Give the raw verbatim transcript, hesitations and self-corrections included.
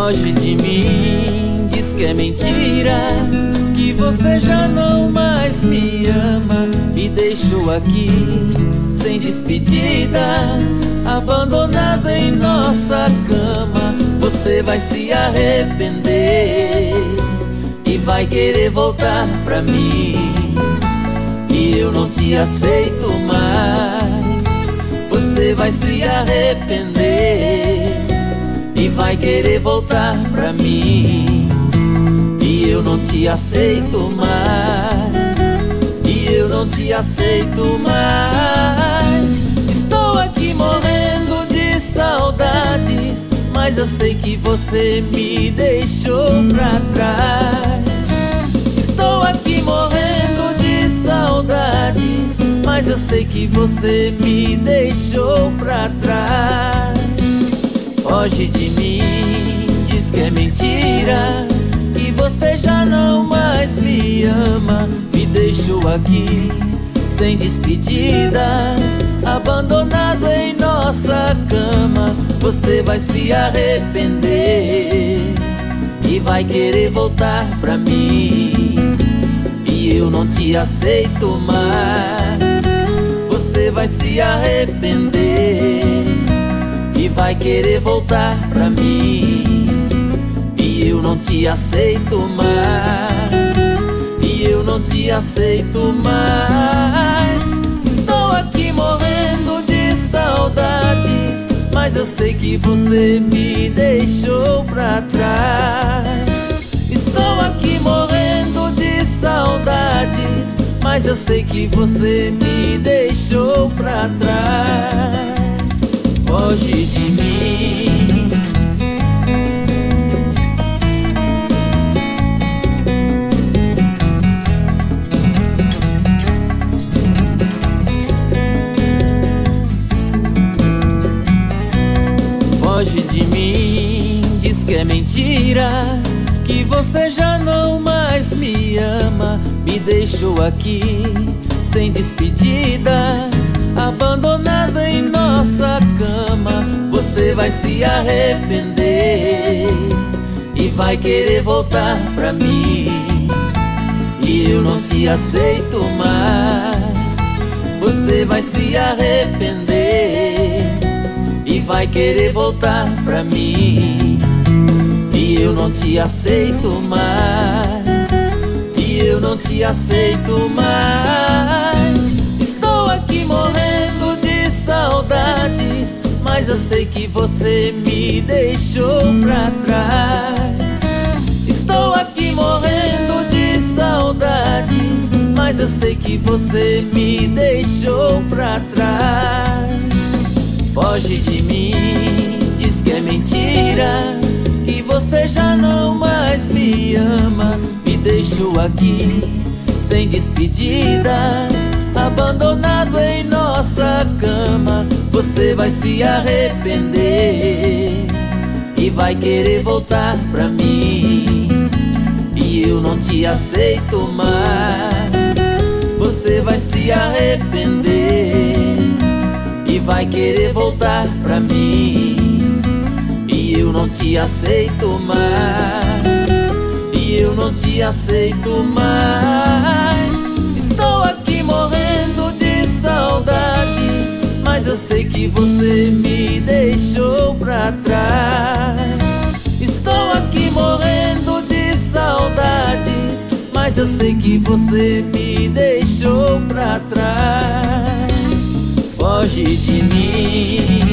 Foge de mim, diz que é mentira, que você já não mais me ama. Me deixou aqui sem despedidas, abandonada em nossa cama. Você vai se arrepender e vai querer voltar pra mim, e eu não te aceito mais. Você vai se arrepender e vai querer voltar pra mim, e eu não te aceito mais, e eu não te aceito mais. Estou aqui morrendo de saudades, mas eu sei que você me deixou pra trás. Estou aqui morrendo de saudades, mas eu sei que você me deixou pra trás. Foge de mim, diz que é mentira, que você já não mais me ama. Me deixou aqui sem despedidas, abandonado em nossa cama. Você vai se arrepender e vai querer voltar pra mim, e eu não te aceito mais. Você vai se arrepender e vai querer voltar pra mim, e eu não te aceito mais, e eu não te aceito mais. Estou aqui morrendo de saudades, mas eu sei que você me deixou pra trás. Estou aqui morrendo de saudades, mas eu sei que você me deixou pra trás. Foge de mim. Foge de mim, diz que é mentira, que você já não mais me ama. Me deixou aqui sem despedidas, abandonada em nossa cama. Você vai se arrepender e vai querer voltar pra mim, e eu não te aceito mais. Você vai se arrepender e vai querer voltar pra mim, e eu não te aceito mais, e eu não te aceito mais. Estou aqui morrendo de saudades, mas eu sei que você me deixou pra trás. Estou aqui morrendo de saudades, mas eu sei que você me deixou pra trás. Foge de mim, diz que é mentira, que você já não mais me ama. Me deixou aqui sem despedidas, abandonado em nossa cama. Você vai se arrepender e vai querer voltar pra mim, e eu não te aceito mais. Você vai se arrepender e vai querer voltar pra mim, e eu não te aceito mais, e eu não te aceito mais. Estou aqui morrendo de saudades, mas eu sei que você me deixou pra trás. Estou aqui morrendo de saudades, mas eu sei que você me deixou pra trás. Foge de mim.